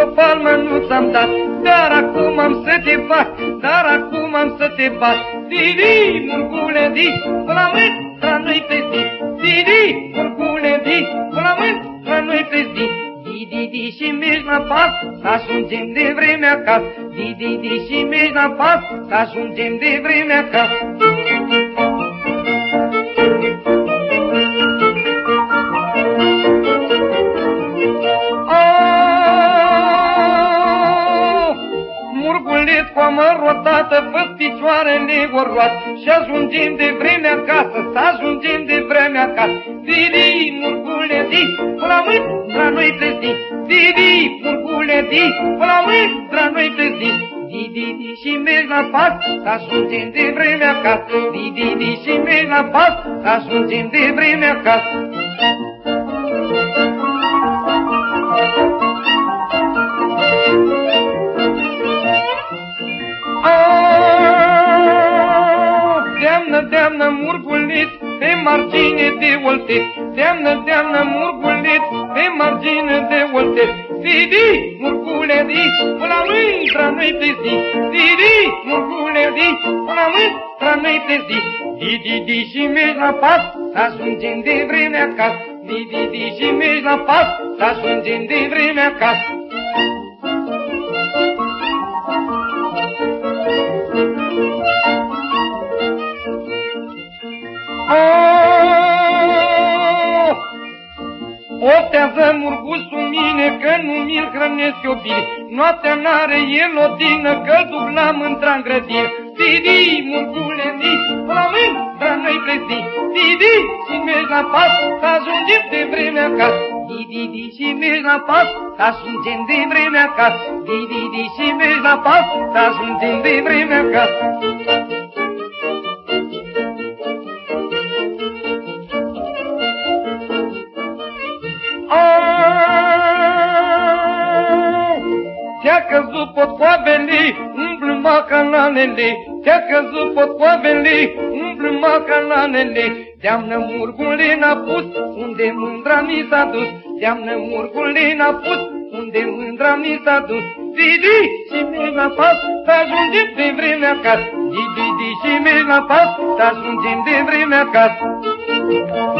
palmă nu ți-am dat, dar acum am să te bat, dar acum am să te bat. Didi, murgule, di, la mâna nu-i pe zi. Didi, murgule, di, la mâna nu-i pe zi. Didi, și mergi la pas, să ajungem de vreme acasă. Didi, și mergi la pas, să ajungem de vreme acasă. Murguleț cu amăr rotată, fă-ți picioarele oroat, și ajungem de vreme acasă, să ajungem de vreme acasă. Didi, murgule, di, la mândra noi plezi. Didi, murgule, di, la mândra noi plezi. Didi, și mergi la pas, să ajungem de vreme acasă. Didi, și mergi la pas, să ajungem de vreme acasă. Deamnă, murguleț, pe margine de olteț. Deamnă, murguleț, pe margine de olteț. Didi, murgule, di, la mândra nu-i pe zi. Didi, murgule, di, la mândra nu-i pe zi. Didi, și mergi la pas, să ajungem de vreme acasă. Didi, și mergi la pas, să ajungem de vreme acasă. Optează murgusul mine, că nu mi-l hrănesc eu bine. Noaptea n-are el odină, că duc la mândra în grădină. Didi, murgule, di, la mândra noi plezi. Didi, și mergi la pas, să ajungem de vreme acasă. Didi, și mergi la pas, să ajungem de vreme acasă. Didi, și mergi la pas, să ajungem de vreme acasă. Ți-a căzut potcoavele, umblă macananele. Ți-a căzut potcoavele, umblă macananele. Deamnă, murgule, n-a pus, unde mândra mi s-a dus. Deamnă, murgule, n-a pus, unde mândra mi s-a dus. Didi, și mergi la pas, să ajungem de vreme acasă. Didi, și mergi la pas, să ajungem de vreme acasă.